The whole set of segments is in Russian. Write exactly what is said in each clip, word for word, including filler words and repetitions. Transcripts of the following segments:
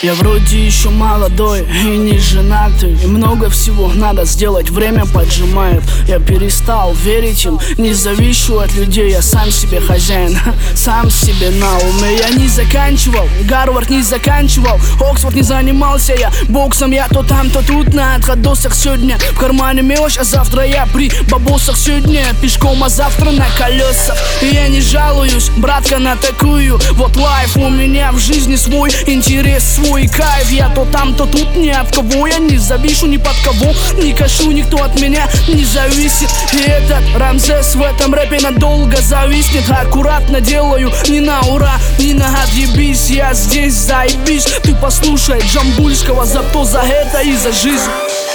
Я вроде еще молодой и не женатый, и много всего надо сделать, время поджимает. Я перестал верить им, не завишу от людей, я сам себе хозяин, сам себе на уме. Я не заканчивал, Гарвард не заканчивал, Оксфорд не занимался я боксом. Я то там, то тут на отходосах сегодня. В кармане мелочь, а завтра я при бабосах. Сегодня пешком, а завтра на колесах. И я не жалуюсь, братка, на такую вот лайф. У меня в жизни свой интерес, свой кайф. Я то там, то тут, ни от кого я не завишу, ни под кого не кашу, никто от меня не зависит. И этот Рамзес в этом рэпе надолго зависнет. Аккуратно делаю, не на ура, не на отъебись. Я здесь заебись, ты послушай Джамбульского, зато за это и за жизнь.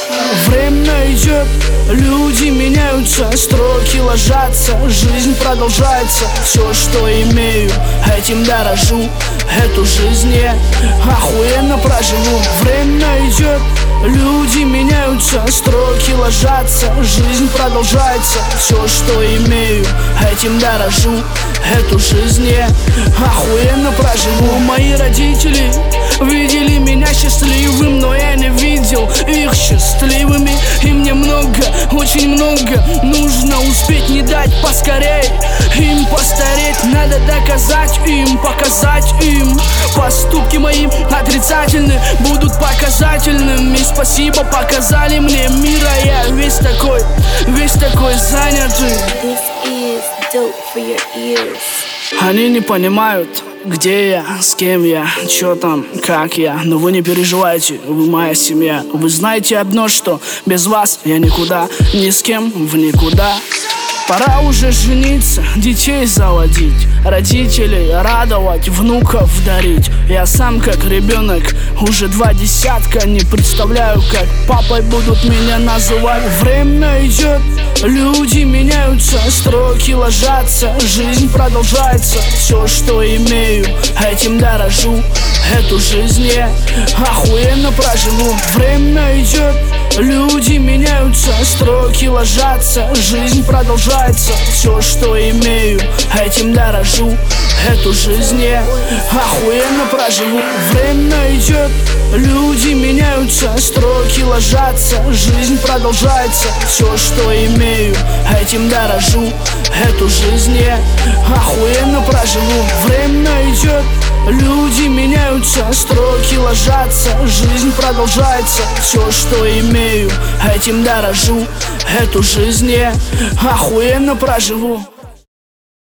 Время идет, люди меняются, строки ложатся, жизнь продолжается. Все, что имею, этим дорожу, эту жизнь я охуенно проживу. Время идет, люди меняются, строки ложатся, жизнь продолжается. Все, что имею, этим дорожу, эту жизнь я охуенно проживу. Мои родители видели меня счастливым, но я не видел их счастливыми. И мне много, очень много нужно успеть, не дать поскорей им постареть. Надо доказать им, показать им. Поступки мои отрицательны будут показательными. Спасибо, показали мне мир, а я весь такой, весь такой занятый. This is dope for your ears. Они не понимают, где я, с кем я, чё там, как я. Но вы не переживайте, вы моя семья. Вы знаете одно, что без вас я никуда, ни с кем в никуда. Пора уже жениться, детей заводить, родителей радовать, внуков дарить. Я сам как ребенок, уже два десятка, не представляю, как папой будут меня называть. Время идет, люди меняются, строки ложатся, жизнь продолжается. Все, что имею, этим дорожу, эту жизнь я охуенно проживу. Время идет, люди меняются, строки ложатся, жизнь продолжается. Все, что имею, этим дорожу, эту жизнь я охуенно проживу. Время идет, люди меняются, строки ложатся, жизнь продолжается. Все, что имею, этим дорожу, эту жизнь я охуенно проживу. Время идет, люди меняются, строки ложатся, жизнь продолжается. Все, что имею, этим дорожу, эту жизнь я охуенно проживу.